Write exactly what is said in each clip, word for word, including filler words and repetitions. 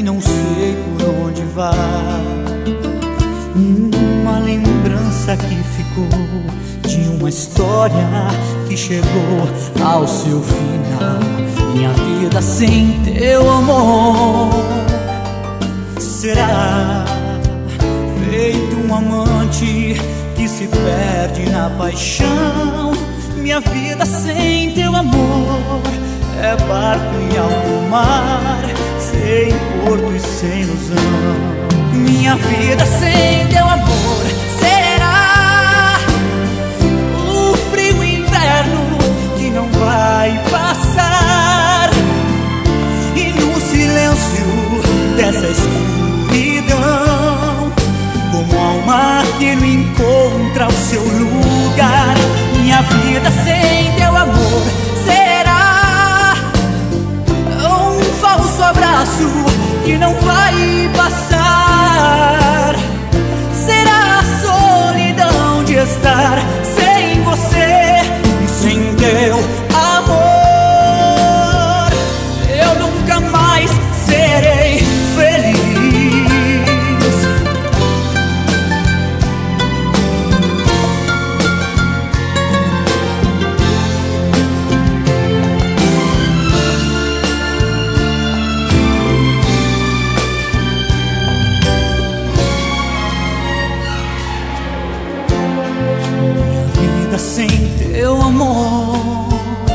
não sei por onde vai. Uma lembrança que ficou de uma história que chegou ao seu final. Minha vida sem teu amor será feito um amante que se perde na paixão. Minha vida sem teu amor é barco em alto mar, sem porto e sem ilusão. Minha vida sem teu amor será o frio inverno que não vai passar. E no silêncio dessa escuridão, como alma que não encontra o seu lugar, minha vida sem teu amor será um falso abraço que não vai passar. Será a solidão de estar sem você e sem teu amor. Eu nunca mais serei feliz. Sem teu amor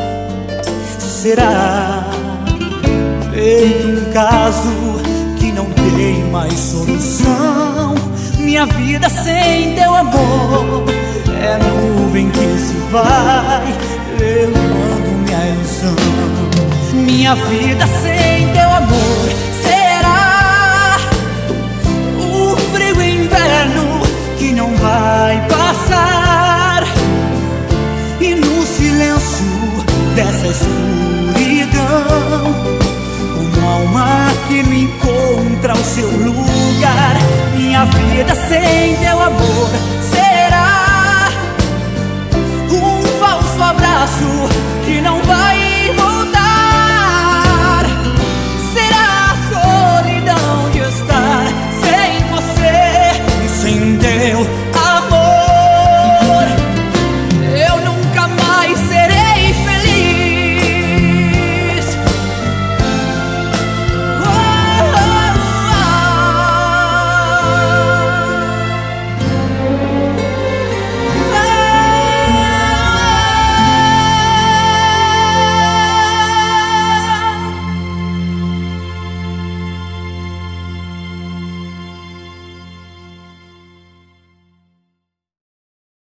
será feito um caso que não tem mais solução. Minha vida sem teu amor é nuvem que se vai, levando-me à ilusão. Minha vida sem teu amor será o frio inverno que não vai passar. E no silêncio dessa escuridão, como alma que não encontra o seu lugar, minha vida sem teu amor